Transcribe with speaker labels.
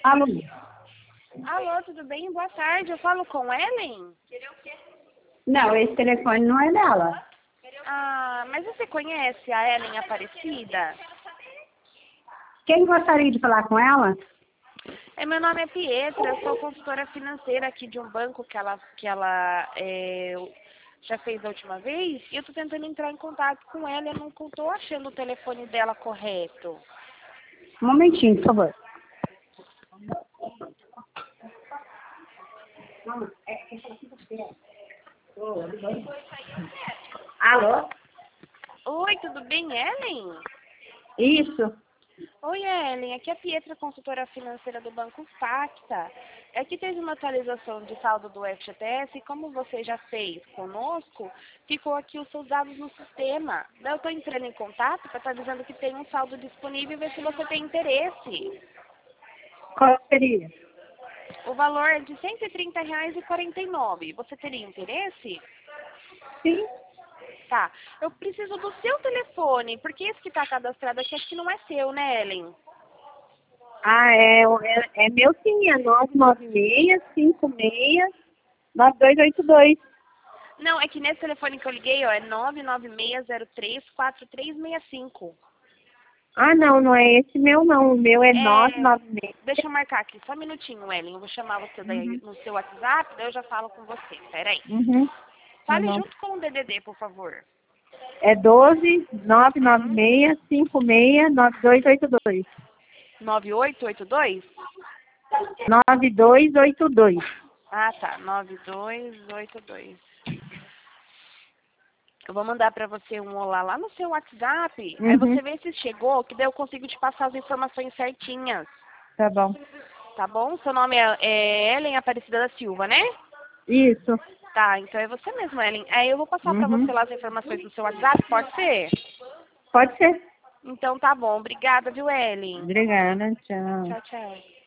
Speaker 1: Alô?
Speaker 2: Alô, tudo bem? Boa tarde. Eu falo com Ellen?
Speaker 1: Não, esse telefone não é dela.
Speaker 2: Ah, mas você conhece a Ellen Aparecida?
Speaker 1: Quem gostaria de falar com ela?
Speaker 2: Meu nome é Pietra, eu sou consultora financeira aqui de um banco que ela já fez a última vez. E eu tô tentando entrar em contato com ela e eu não tô achando o telefone dela correto.
Speaker 1: Um momentinho, por favor. Alô?
Speaker 2: Oi, tudo bem, Ellen?
Speaker 1: Isso.
Speaker 2: Oi, Ellen. Aqui é a Pietra, consultora financeira do Banco Facta. É que teve uma atualização de saldo do FGTS e como você já fez conosco, ficou aqui os seus dados no sistema. Daí eu estou entrando em contato para estar dizendo que tem um saldo disponível e ver se você tem interesse.
Speaker 1: Qual seria?
Speaker 2: O valor é de R$ 130,49. Você teria interesse?
Speaker 1: Sim.
Speaker 2: Tá. Eu preciso do seu telefone, porque esse que está cadastrado aqui acho que não é seu, né, Ellen?
Speaker 1: Ah, é meu sim, é 996569282.
Speaker 2: Não, é que nesse telefone que eu liguei, ó, é 996034365.
Speaker 1: Ah, não é esse meu não. O meu é
Speaker 2: É,
Speaker 1: 996.
Speaker 2: deixa eu marcar aqui, só um minutinho, Ellen. Eu vou chamar você daí
Speaker 1: Uhum.
Speaker 2: no seu WhatsApp, daí eu já falo com você. Peraí.
Speaker 1: Uhum. Tá
Speaker 2: Fale
Speaker 1: bom.
Speaker 2: junto com o DDD, por favor.
Speaker 1: É 12
Speaker 2: Uhum.
Speaker 1: 996569282.
Speaker 2: 9882?
Speaker 1: 9282.
Speaker 2: Ah, tá. 9282. Eu vou mandar pra você um olá lá no seu WhatsApp. Aí
Speaker 1: Uhum.
Speaker 2: você vê se chegou, que daí eu consigo te passar as informações certinhas.
Speaker 1: Tá bom.
Speaker 2: Tá bom? Seu nome é Ellen Aparecida da Silva, né?
Speaker 1: Isso.
Speaker 2: Tá, então é você mesmo, Ellen. Aí eu vou passar pra
Speaker 1: Uhum.
Speaker 2: você lá as informações do seu WhatsApp, pode ser?
Speaker 1: Pode ser.
Speaker 2: Então tá bom. Obrigada, viu, Ellen?
Speaker 1: Obrigada. Tchau.
Speaker 2: Tchau, tchau.